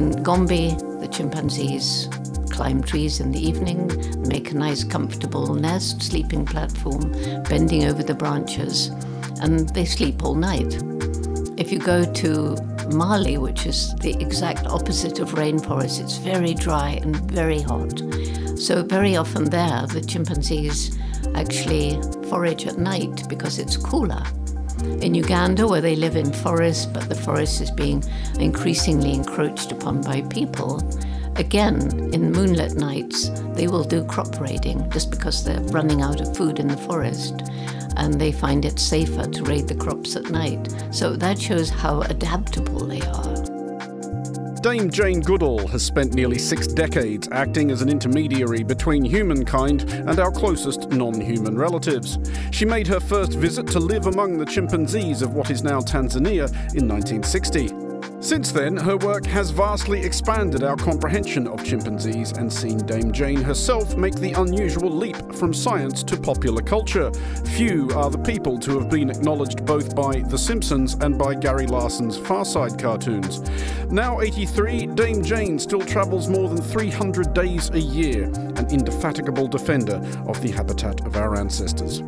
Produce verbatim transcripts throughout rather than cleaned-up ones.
In Gombe, the chimpanzees climb trees in the evening, make a nice comfortable nest, sleeping platform, bending over the branches, and they sleep all night. If you go to Mali, which is the exact opposite of rainforest, it's very dry and very hot. So very often there, the chimpanzees actually forage at night because it's cooler. In Uganda, where they live in forests, but the forest is being increasingly encroached upon by people, again, in moonlit nights, they will do crop raiding just because they're running out of food in the forest, and they find it safer to raid the crops at night. So that shows how adaptable they are. Dame Jane Goodall has spent nearly six decades acting as an intermediary between humankind and our closest non-human relatives. She made her first visit to live among the chimpanzees of what is now Tanzania in nineteen sixty. Since then, her work has vastly expanded our comprehension of chimpanzees and seen Dame Jane herself make the unusual leap from science to popular culture. Few are the people to have been acknowledged both by The Simpsons and by Gary Larson's Far Side cartoons. Now eighty-three, Dame Jane still travels more than three hundred days a year, an indefatigable defender of the habitat of our ancestors.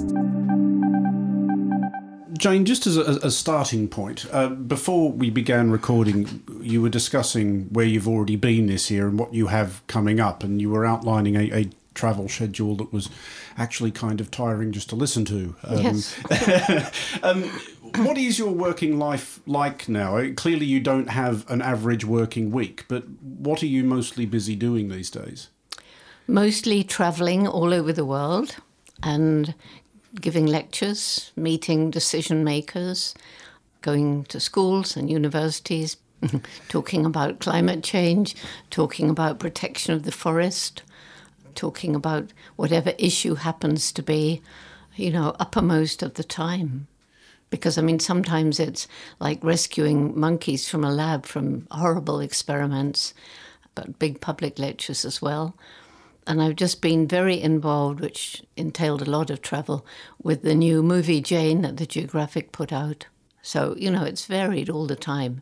Jane, just as a, a starting point, uh, before we began recording, you were discussing where you've already been this year and what you have coming up, and you were outlining a, a travel schedule that was actually kind of tiring just to listen to. Um, yes. um, what is your working life like now? Clearly you don't have an average working week, but what are you mostly busy doing these days? Mostly travelling all over the world and giving lectures, meeting decision makers, going to schools and universities, talking about climate change, talking about protection of the forest, talking about whatever issue happens to be, you know, uppermost at the time. Because, I mean, sometimes it's like rescuing monkeys from a lab from horrible experiments, but big public lectures as well. And I've just been very involved, which entailed a lot of travel, with the new movie Jane that the Geographic put out. So, you know, it's varied all the time.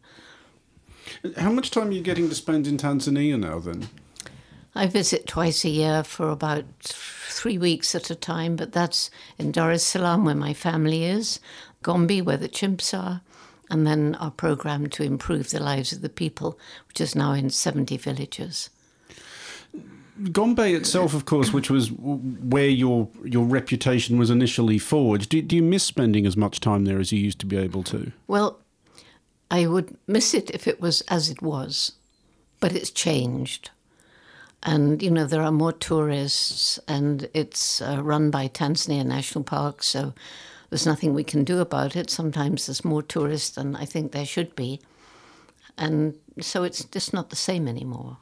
How much time are you getting to spend in Tanzania now, then? I visit twice a year for about three weeks at a time, but that's in Dar es Salaam, where my family is, Gombe, where the chimps are, and then our program to improve the lives of the people, which is now in seventy villages. Gombe itself, of course, which was where your your reputation was initially forged, do, do you miss spending as much time there as you used to be able to? Well, I would miss it if it was as it was, but it's changed. And, you know, there are more tourists, and it's uh, run by Tanzania National Park, so there's nothing we can do about it. Sometimes there's more tourists than I think there should be. And so it's just not the same anymore.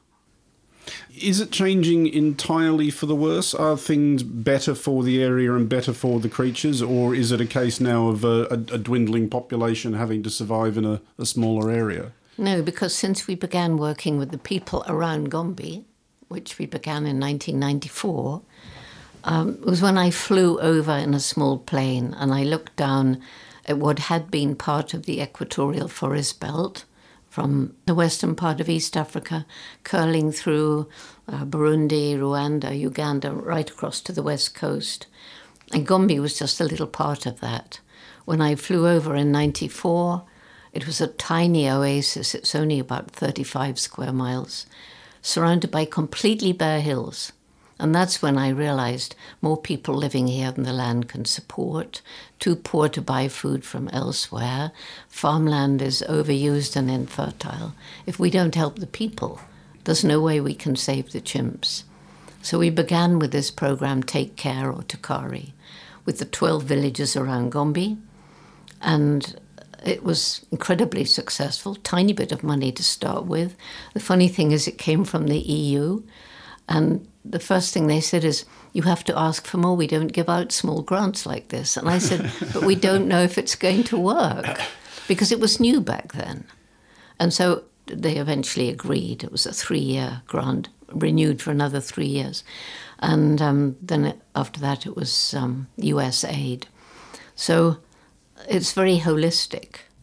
Is it changing entirely for the worse? Are things better for the area and better for the creatures, or is it a case now of a, a, a dwindling population having to survive in a, a smaller area? No, because since we began working with the people around Gombe, which we began in nineteen ninety-four, um, it was when I flew over in a small plane and I looked down at what had been part of the equatorial forest belt, from the western part of East Africa, curling through uh, Burundi, Rwanda, Uganda, right across to the west coast. And Gombe was just a little part of that. When I flew over in ninety-four, it was a tiny oasis. It's only about thirty-five square miles, surrounded by completely bare hills. And that's when I realized more people living here than the land can support, too poor to buy food from elsewhere. Farmland is overused and infertile. If we don't help the people, there's no way we can save the chimps. So we began with this program, Take Care, or Takari, with the twelve villages around Gombe. And it was incredibly successful, tiny bit of money to start with. The funny thing is it came from the E U, and the first thing they said is, you have to ask for more. We don't give out small grants like this. And I said, but we don't know if it's going to work, because it was new back then. And so they eventually agreed. It was a three-year grant, renewed for another three years. And um, then it, after that, it was um, U S aid. So it's very holistic.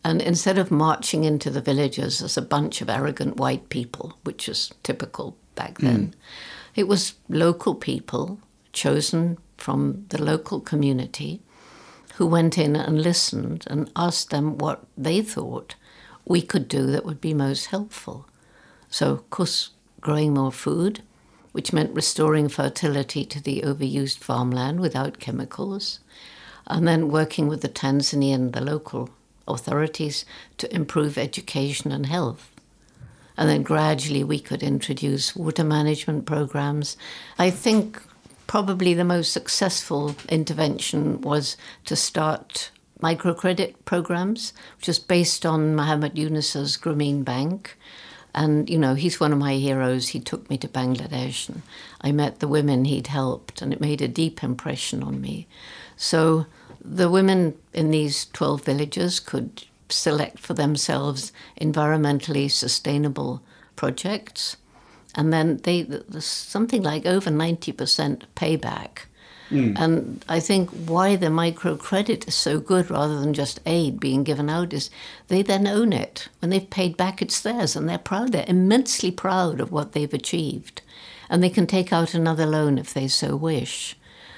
And instead of marching into the villages as a bunch of arrogant white people, which was typical back then, mm. it was local people chosen from the local community who went in and listened and asked them what they thought we could do that would be most helpful. So, of course, growing more food, which meant restoring fertility to the overused farmland without chemicals, and then working with the Tanzanian, the local authorities to improve education and health. And then gradually we could introduce water management programs. I think probably the most successful intervention was to start microcredit programs, which is based on Muhammad Yunus's Grameen Bank. And, you know, he's one of my heroes. He took me to Bangladesh and I met the women he'd helped, and it made a deep impression on me. So the women in these twelve villages could select for themselves environmentally sustainable projects. And then they there's something like over ninety percent payback. Mm. And I think why the microcredit is so good rather than just aid being given out is they then own it. When they've paid back, it's theirs, and they're proud. They're immensely proud of what they've achieved. And they can take out another loan if they so wish.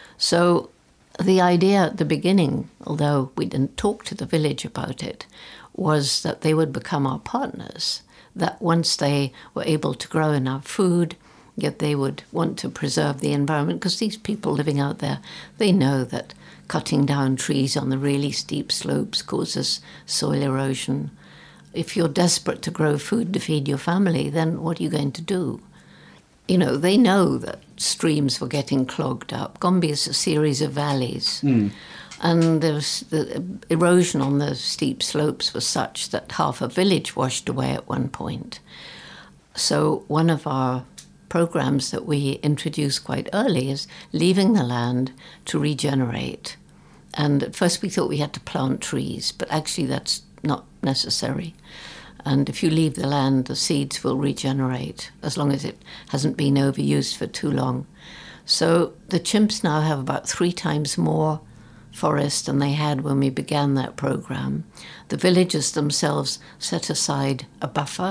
So the idea at the beginning, although we didn't talk to the village about it, was that they would become our partners, that once they were able to grow enough food, yet they would want to preserve the environment, because these people living out there, they know that cutting down trees on the really steep slopes causes soil erosion. If you're desperate to grow food to feed your family, then what are you going to do? You know, they know that streams were getting clogged up. Gombe is a series of valleys. Mm. And there's the erosion on the steep slopes was such that half a village washed away at one point. So one of our programs that we introduced quite early is leaving the land to regenerate. And at first we thought we had to plant trees, but actually that's not necessary. And if you leave the land, the seeds will regenerate as long as it hasn't been overused for too long. So the chimps now have about three times more forest than they had when we began that program. The villagers themselves set aside a buffer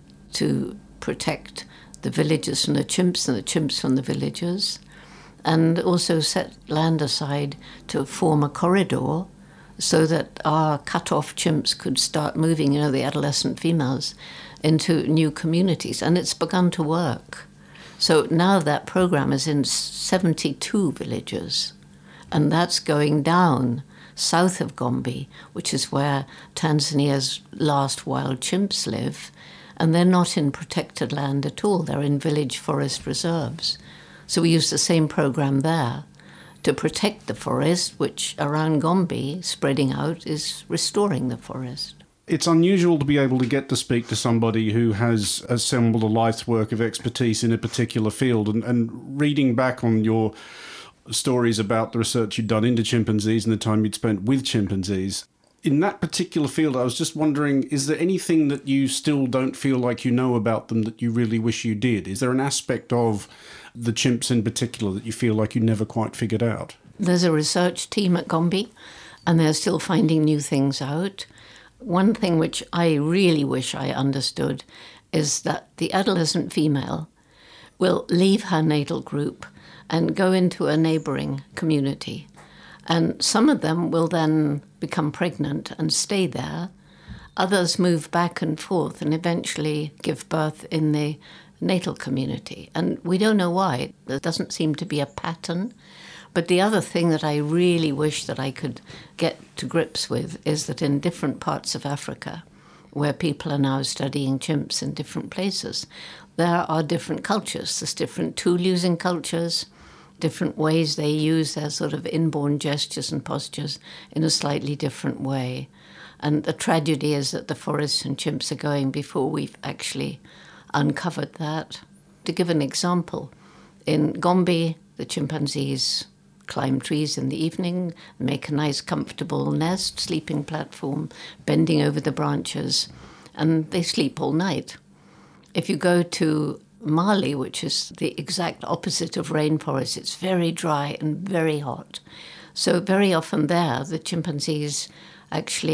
to protect the villagers from the chimps and the chimps from the villagers, and also set land aside to form a corridor so that our cut-off chimps could start moving, you know, the adolescent females, into new communities. And it's begun to work. So now that program is in seventy-two villages, and that's going down south of Gombe, which is where Tanzania's last wild chimps live. And they're not in protected land at all. They're in village forest reserves. So we use the same program there to protect the forest, which around Gombe, spreading out, is restoring the forest. It's unusual to be able to get to speak to somebody who has assembled a life's work of expertise in a particular field. And, and reading back on your stories about the research you'd done into chimpanzees and the time you'd spent with chimpanzees, in that particular field, I was just wondering, is there anything that you still don't feel like you know about them that you really wish you did? Is there an aspect of the chimps in particular that you feel like you never quite figured out? There's a research team at Gombe, and they're still finding new things out. One thing which I really wish I understood is that the adolescent female will leave her natal group and go into a neighbouring community. And some of them will then become pregnant and stay there. Others move back and forth and eventually give birth in the natal community. And we don't know why. There doesn't seem to be a pattern. But the other thing that I really wish that I could get to grips with is that in different parts of Africa, where people are now studying chimps in different places, there are different cultures. There's different tool-using cultures, different ways they use their sort of inborn gestures and postures in a slightly different way. And the tragedy is that the forests and chimps are going before we've actually uncovered that. To give an example, in Gombe, the chimpanzees climb trees in the evening, make a nice comfortable nest, sleeping platform, bending over the branches, and they sleep all night. If you go to Mali, which is the exact opposite of rainforest, it's very dry and very hot. So very often there, the chimpanzees actually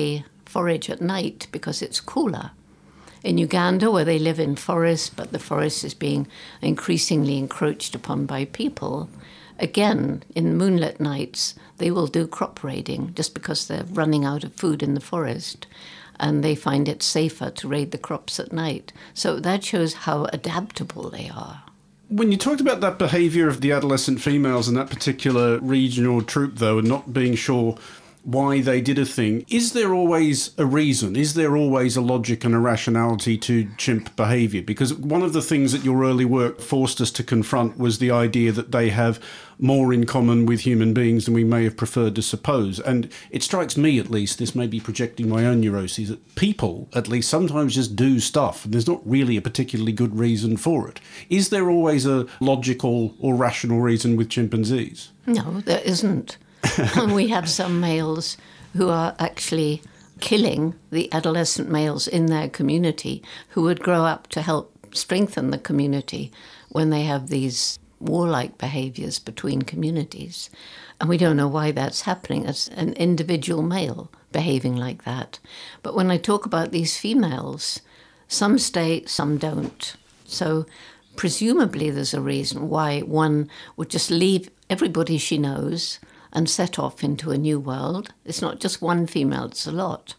forage at night because it's cooler. In Uganda, where they live in forest, but the forest is being increasingly encroached upon by people, again, in moonlit nights, they will do crop raiding just because they're running out of food in the forest, and they find it safer to raid the crops at night. So that shows how adaptable they are. When you talked about that behaviour of the adolescent females in that particular region or troop, though, and not being sure why they did a thing, is there always a reason? Is there always a logic and a rationality to chimp behaviour? Because one of the things that your early work forced us to confront was the idea that they have more in common with human beings than we may have preferred to suppose. And it strikes me, at least, this may be projecting my own neuroses, that people, at least, sometimes just do stuff, and there's not really a particularly good reason for it. Is there always a logical or rational reason with chimpanzees? No, there isn't. And we have some males who are actually killing the adolescent males in their community who would grow up to help strengthen the community when they have these warlike behaviours between communities. And we don't know why that's happening. It's an individual male behaving like that. But when I talk about these females, some stay, some don't. So presumably there's a reason why one would just leave everybody she knows and set off into a new world. It's not just one female, it's a lot.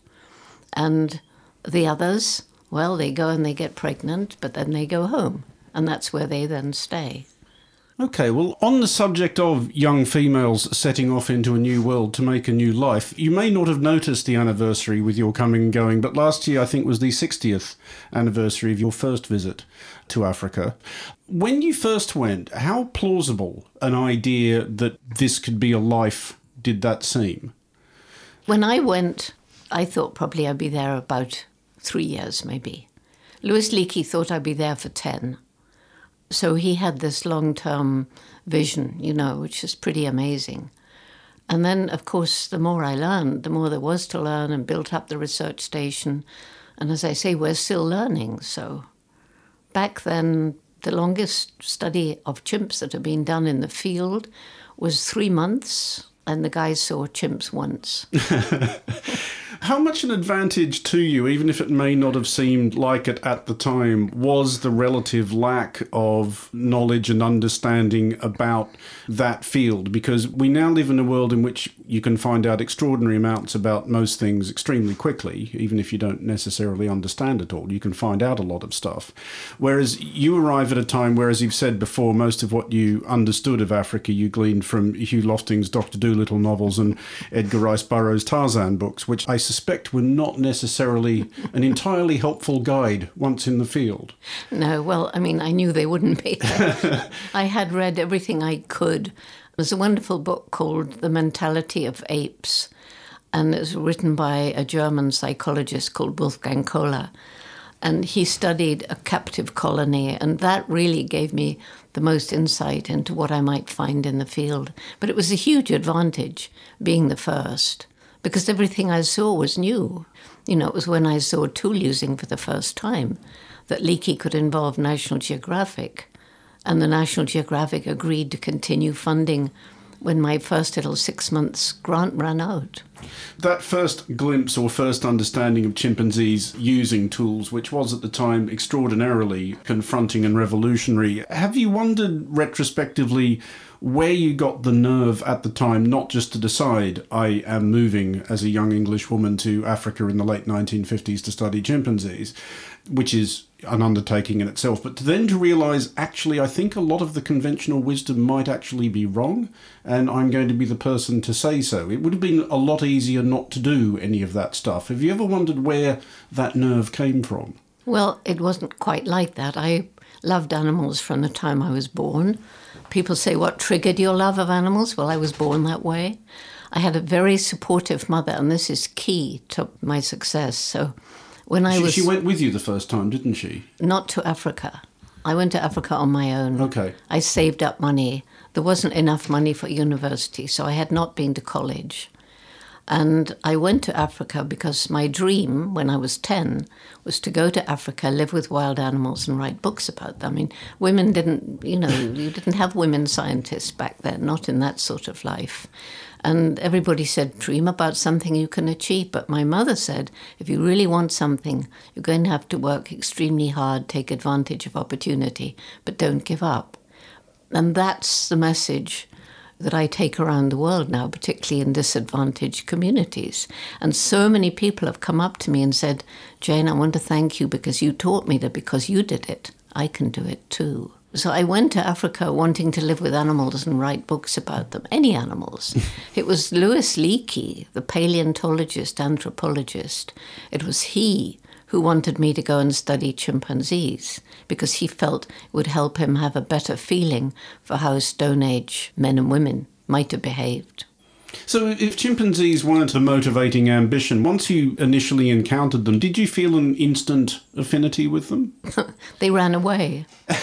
And the others, well, they go and they get pregnant, but then they go home. And that's where they then stay. Okay, well, on the subject of young females setting off into a new world to make a new life, you may not have noticed the anniversary with your coming and going, but last year I think was the sixtieth anniversary of your first visit to Africa. When you first went, how plausible an idea that this could be a life did that seem? When I went, I thought probably I'd be there about three years, maybe. Louis Leakey thought I'd be there for ten. So he had this long-term vision, you know, which is pretty amazing. And then, of course, the more I learned, the more there was to learn, and built up the research station. And as I say, we're still learning. So back then, the longest study of chimps that had been done in the field was three months, and the guys saw chimps once. How much an advantage to you, even if it may not have seemed like it at the time, was the relative lack of knowledge and understanding about that field? Because we now live in a world in which you can find out extraordinary amounts about most things extremely quickly, even if you don't necessarily understand it all. You can find out a lot of stuff. Whereas you arrive at a time where, as you've said before, most of what you understood of Africa you gleaned from Hugh Lofting's Doctor Dolittle novels and Edgar Rice Burroughs' Tarzan books, which I suspect were not necessarily an entirely helpful guide once in the field. No, well, I mean, I knew they wouldn't be. I had read everything I could. There's a wonderful book called The Mentality of Apes, and it was written by a German psychologist called Wolfgang Kohler. And he studied a captive colony, and that really gave me the most insight into what I might find in the field. But it was a huge advantage being the first, because everything I saw was new. You know, it was when I saw tool using for the first time that Leakey could involve National Geographic, and the National Geographic agreed to continue funding when my first little six months grant ran out. That first glimpse or first understanding of chimpanzees using tools, which was at the time extraordinarily confronting and revolutionary, have you wondered retrospectively where you got the nerve at the time not just to decide I am moving as a young English woman to Africa in the late nineteen fifties to study chimpanzees, which is an undertaking in itself, but then to realise, actually, I think a lot of the conventional wisdom might actually be wrong, and I'm going to be the person to say so. It would have been a lot easier not to do any of that stuff. Have you ever wondered where that nerve came from? Well, it wasn't quite like that. I loved animals from the time I was born. People say, what triggered your love of animals? Well, I was born that way. I had a very supportive mother, and this is key to my success. So when I she, was... She went with you the first time, didn't she? Not to Africa. I went to Africa on my own. Okay. I saved up money. There wasn't enough money for university, so I had not been to college. And I went to Africa because my dream, when I was ten, was to go to Africa, live with wild animals and write books about them. I mean, women didn't, you know, you didn't have women scientists back then, not in that sort of life. And everybody said, dream about something you can achieve. But my mother said, if you really want something, you're going to have to work extremely hard, take advantage of opportunity, but don't give up. And that's the message that I take around the world now, particularly in disadvantaged communities. And so many people have come up to me and said, Jane, I want to thank you because you taught me that because you did it, I can do it too. So I went to Africa wanting to live with animals and write books about them, any animals. It was Louis Leakey, the paleontologist, anthropologist. It was he who wanted me to go and study chimpanzees because he felt it would help him have a better feeling for how Stone Age men and women might have behaved. So if chimpanzees weren't a motivating ambition, once you initially encountered them, did you feel an instant affinity with them? They ran away.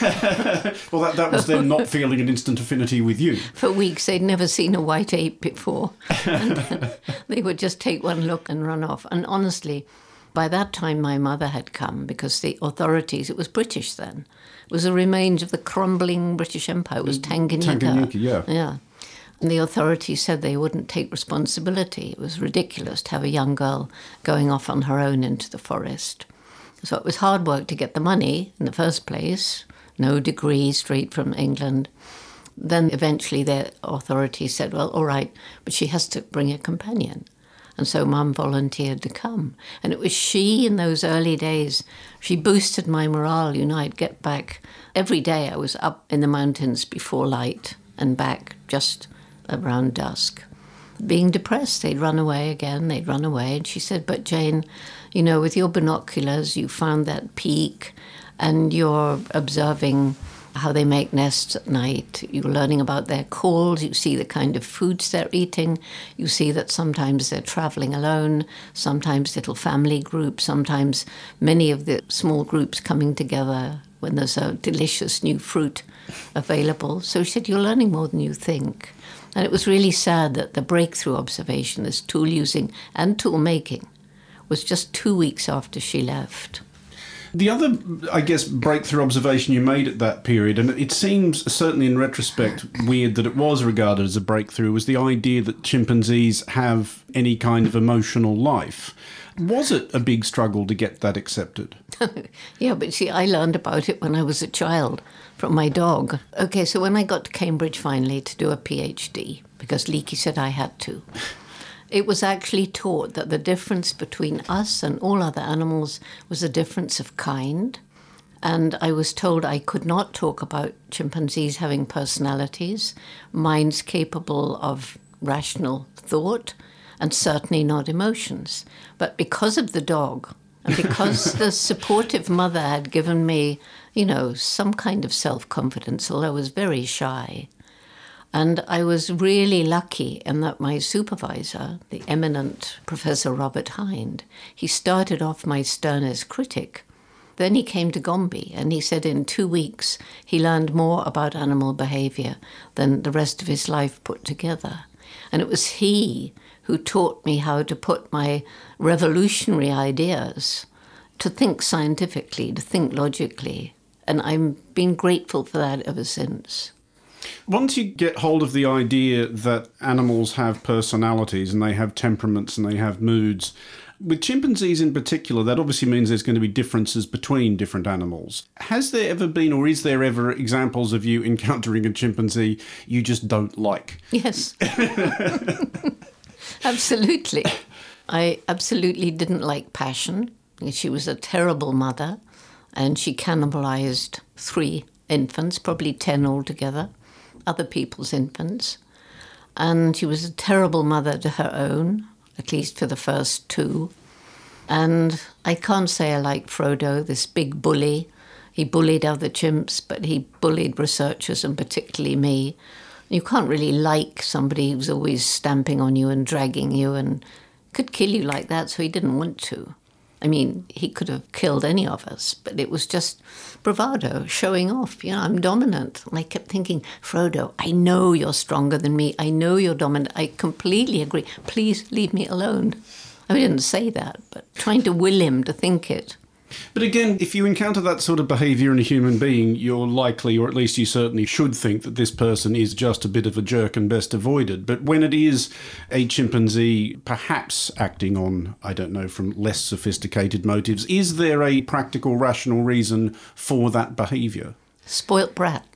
Well, that, that was them not feeling an instant affinity with you. For weeks, they'd never seen a white ape before. And they would just take one look and run off. And honestly, by that time, my mother had come because the authorities, it was British then, it was the remains of the crumbling British Empire. It was Tanganyika. Tanganyika, yeah. Yeah. And the authorities said they wouldn't take responsibility. It was ridiculous to have a young girl going off on her own into the forest. So it was hard work to get the money in the first place, no degree, straight from England. Then eventually the authorities said, well, all right, but she has to bring a companion. And so Mum volunteered to come. And it was she in those early days, she boosted my morale. You know, I'd get back. Every day I was up in the mountains before light and back just around dusk. Being depressed, they'd run away again, they'd run away. And she said, but Jane, you know, with your binoculars, you found that peak and you're observing how they make nests at night. You're learning about their calls. You see the kind of foods they're eating. You see that sometimes they're traveling alone, sometimes little family groups, sometimes many of the small groups coming together when there's a delicious new fruit available. So she said, you're learning more than you think. And it was really sad that the breakthrough observation, this tool using and tool making, was just two weeks after she left. The other, I guess, breakthrough observation you made at that period, and it seems, certainly in retrospect, weird that it was regarded as a breakthrough, was the idea that chimpanzees have any kind of emotional life. Was it a big struggle to get that accepted? Yeah, but see, I learned about it when I was a child from my dog. Okay, so when I got to Cambridge finally to do a PhD, because Leakey said I had to, it was actually taught that the difference between us and all other animals was a difference of kind. And I was told I could not talk about chimpanzees having personalities, minds capable of rational thought, and certainly not emotions. But because of the dog, and because the supportive mother had given me, you know, some kind of self-confidence, although I was very shy. And I was really lucky in that my supervisor, the eminent Professor Robert Hind, he started off my sternest critic. Then he came to Gombe and he said in two weeks he learned more about animal behavior than the rest of his life put together. And it was he who taught me how to put my revolutionary ideas, to think scientifically, to think logically. And I've been grateful for that ever since. Once you get hold of the idea that animals have personalities and they have temperaments and they have moods, with chimpanzees in particular, that obviously means there's going to be differences between different animals. Has there ever been, or is there ever, examples of you encountering a chimpanzee you just don't like? Yes. Absolutely. I absolutely didn't like Passion. She was a terrible mother, and she cannibalized three infants, probably ten altogether, other people's infants. And she was a terrible mother to her own, at least for the first two. And I can't say I like Frodo, this big bully. He bullied other chimps, but he bullied researchers and particularly me. You can't really like somebody who's always stamping on you and dragging you and could kill you like that, so he didn't want to. I mean, he could have killed any of us, but it was just bravado, showing off. You know, I'm dominant. And I kept thinking, Frodo, I know you're stronger than me. I know you're dominant. I completely agree. Please leave me alone. I didn't say that, but trying to will him to think it. But again, if you encounter that sort of behaviour in a human being, you're likely, or at least you certainly should think that this person is just a bit of a jerk and best avoided. But when it is a chimpanzee perhaps acting on, I don't know, from less sophisticated motives, is there a practical, rational reason for that behaviour? Spoilt brat.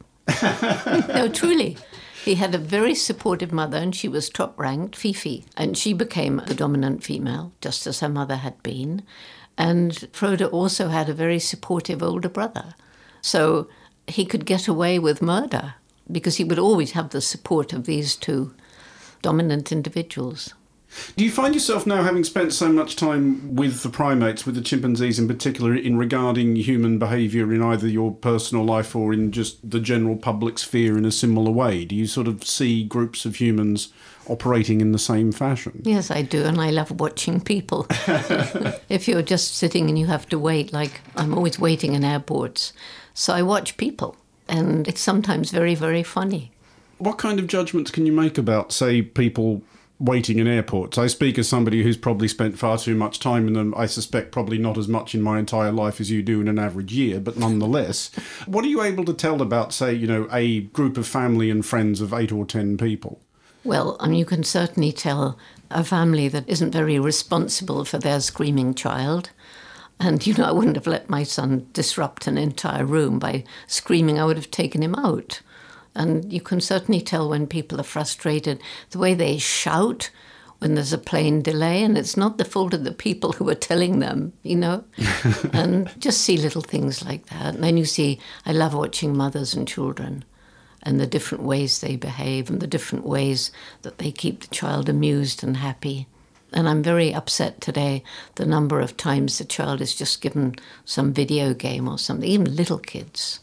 No, truly. He had a very supportive mother, and she was top-ranked, Fifi, and she became the dominant female, just as her mother had been. And Frode also had a very supportive older brother. So he could get away with murder because he would always have the support of these two dominant individuals. Do you find yourself now, having spent so much time with the primates, with the chimpanzees in particular, in regarding human behaviour in either your personal life or in just the general public sphere in a similar way? Do you sort of see groups of humans operating in the same fashion? Yes, I do, and I love watching people. If you're just sitting and you have to wait, like I'm always waiting in airports, so I watch people, and it's sometimes very, very funny. What kind of judgments can you make about, say, people waiting in airports? I speak as somebody who's probably spent far too much time in them. I suspect probably not as much in my entire life as you do in an average year, but nonetheless. What are you able to tell about, say, you know, a group of family and friends of eight or ten people? Well, I mean, you can certainly tell a family that isn't very responsible for their screaming child. And, you know, I wouldn't have let my son disrupt an entire room by screaming. I would have taken him out. And you can certainly tell when people are frustrated, the way they shout when there's a plane delay, and it's not the fault of the people who are telling them, you know, and just see little things like that. And then you see, I love watching mothers and children and the different ways they behave and the different ways that they keep the child amused and happy. And I'm very upset today, the number of times the child is just given some video game or something, even little kids.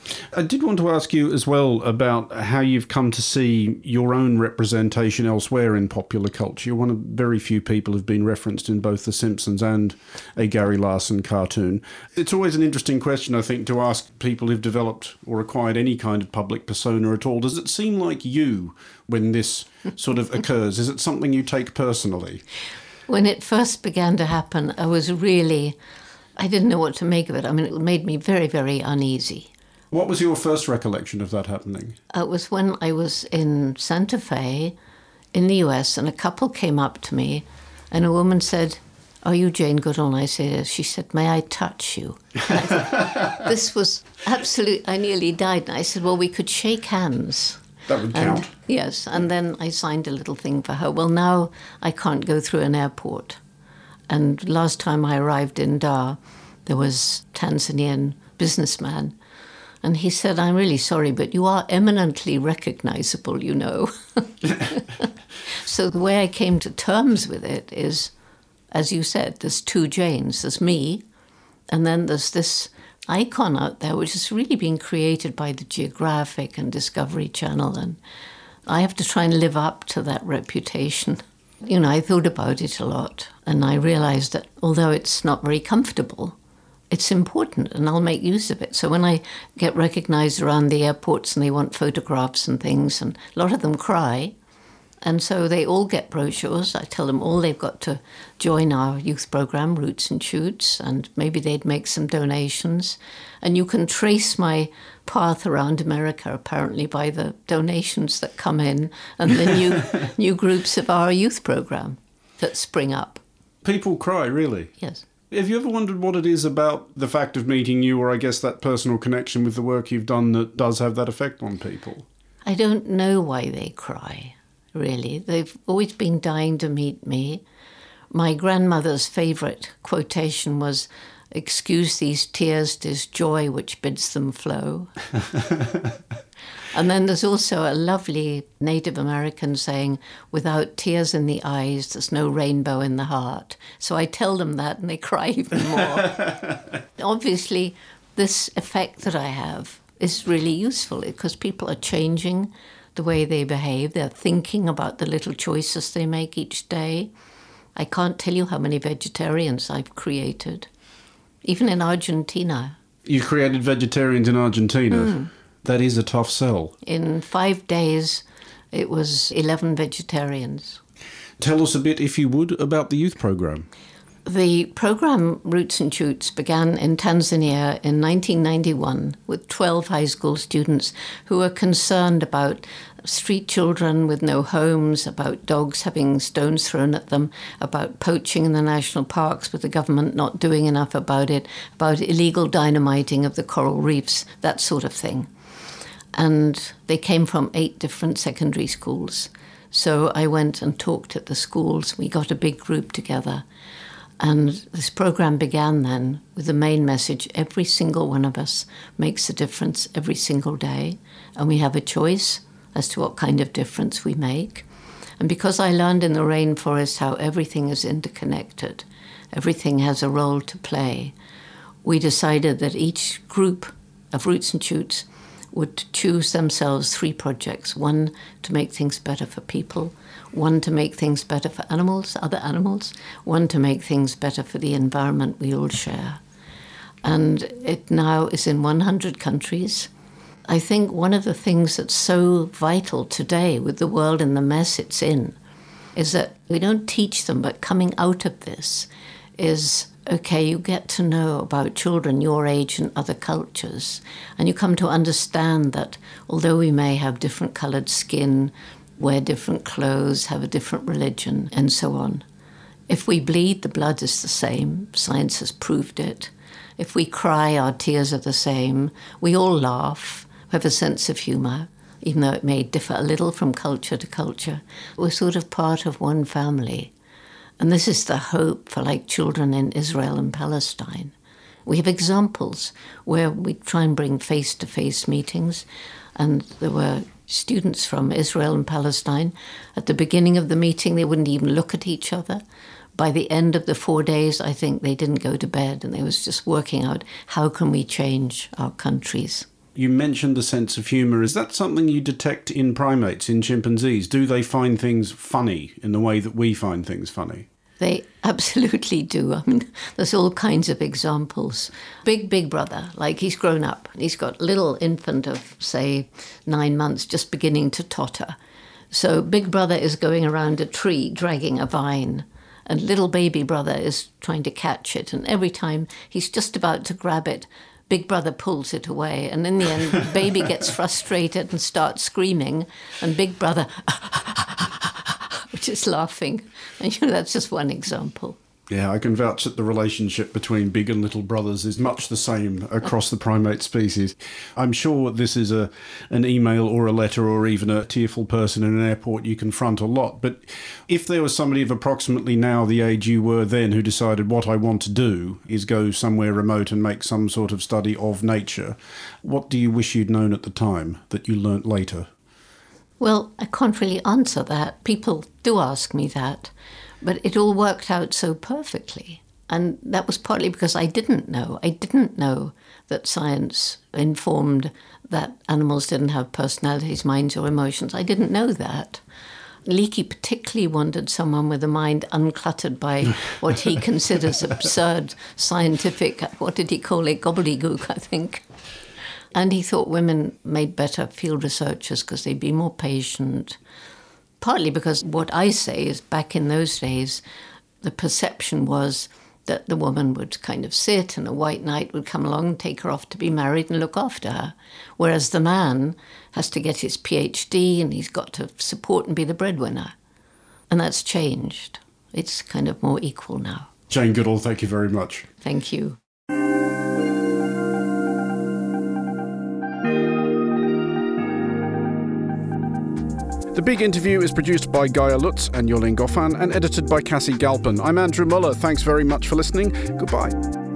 I did want to ask you as well about how you've come to see your own representation elsewhere in popular culture. You're one of very few people who've been referenced in both The Simpsons and a Gary Larson cartoon. It's always an interesting question, I think, to ask people who've developed or acquired any kind of public persona at all. Does it seem like you when this sort of occurs? Is it something you take personally? When it first began to happen, I was really, I didn't know what to make of it. I mean, it made me very, very uneasy. What was your first recollection of that happening? It was when I was in Santa Fe in the U S, and a couple came up to me and a woman said, "Are you Jane Goodall?" And I said, yes. She said, "May I touch you?" And I thought, this was absolute, I nearly died. And I said, "Well, we could shake hands." That would count. And, yes, and then I signed a little thing for her. Well, now I can't go through an airport. And last time I arrived in Dar, there was a Tanzanian businessman. And he said, "I'm really sorry, but you are eminently recognizable, you know." So the way I came to terms with it is, as you said, there's two Janes. There's me, and then there's this icon out there which has really been created by the Geographic and Discovery Channel, and I have to try and live up to that reputation. You know, I thought about it a lot, and I realized that although it's not very comfortable, it's important, and I'll make use of it. So when I get recognized around the airports and they want photographs and things, and a lot of them cry, and so they all get brochures. I tell them all they've got to join our youth program, Roots and Shoots, and maybe they'd make some donations. And you can trace my path around America, apparently, by the donations that come in and the new new groups of our youth program that spring up. People cry, really? Yes. Have you ever wondered what it is about the fact of meeting you, or I guess that personal connection with the work you've done, that does have that effect on people? I don't know why they cry, really. They've always been dying to meet me. My grandmother's favourite quotation was, "Excuse these tears, 'tis joy which bids them flow." And then there's also a lovely Native American saying, "Without tears in the eyes, there's no rainbow in the heart." So I tell them that and they cry even more. Obviously, this effect that I have is really useful because people are changing the way they behave. They're thinking about the little choices they make each day. I can't tell you how many vegetarians I've created, even in Argentina. You created vegetarians in Argentina? Mm. That is a tough sell. In five days, it was eleven vegetarians. Tell us a bit, if you would, about the youth program. The program Roots and Shoots began in Tanzania in nineteen ninety-one with twelve high school students who were concerned about street children with no homes, about dogs having stones thrown at them, about poaching in the national parks with the government not doing enough about it, about illegal dynamiting of the coral reefs, that sort of thing. And they came from eight different secondary schools. So I went and talked at the schools. We got a big group together. And this program began then with the main message: every single one of us makes a difference every single day, and we have a choice as to what kind of difference we make. And because I learned in the rainforest how everything is interconnected, everything has a role to play, we decided that each group of Roots and Shoots would choose themselves three projects: one to make things better for people, one to make things better for animals, other animals, one to make things better for the environment we all share. And it now is in one hundred countries. I think one of the things that's so vital today with the world and the mess it's in is that we don't teach them, but coming out of this is, okay, you get to know about children your age and other cultures, and you come to understand that although we may have different coloured skin, wear different clothes, have a different religion, and so on, if we bleed, the blood is the same. Science has proved it. If we cry, our tears are the same. We all laugh, have a sense of humour, even though it may differ a little from culture to culture. We're sort of part of one family. And this is the hope for, like, children in Israel and Palestine. We have examples where we try and bring face-to-face meetings, and there were students from Israel and Palestine. At the beginning of the meeting, they wouldn't even look at each other. By the end of the four days, I think they didn't go to bed, and they was just working out how can we change our countries. You mentioned the sense of humour. Is that something you detect in primates, in chimpanzees? Do they find things funny in the way that we find things funny? They absolutely do. I mean, there's all kinds of examples. Big, big brother, like, he's grown up. He's got a little infant of, say, nine months just beginning to totter. So big brother is going around a tree dragging a vine, and little baby brother is trying to catch it. And every time he's just about to grab it, big brother pulls it away. And in the end, baby gets frustrated and starts screaming, and big brother just laughing. And, you know, that's just one example. Yeah, I can vouch that the relationship between big and little brothers is much the same across the primate species. I'm sure this is a an email or a letter or even a tearful person in an airport you confront a lot. But if there was somebody of approximately now the age you were then who decided what I want to do is go somewhere remote and make some sort of study of nature, what do you wish you'd known at the time that you learnt later? Well, I can't really answer that. People do ask me that. But it all worked out so perfectly. And that was partly because I didn't know. I didn't know that science informed that animals didn't have personalities, minds, or emotions. I didn't know that. Leakey particularly wanted someone with a mind uncluttered by what he considers absurd scientific, what did he call it, gobbledygook, I think. And he thought women made better field researchers because they'd be more patient. Partly because what I say is back in those days, the perception was that the woman would kind of sit and a white knight would come along and take her off to be married and look after her. Whereas the man has to get his PhD and he's got to support and be the breadwinner. And that's changed. It's kind of more equal now. Jane Goodall, thank you very much. Thank you. The Big Interview is produced by Gaia Lutz and Jolene Goffan and edited by Cassie Galpin. I'm Andrew Muller. Thanks very much for listening. Goodbye.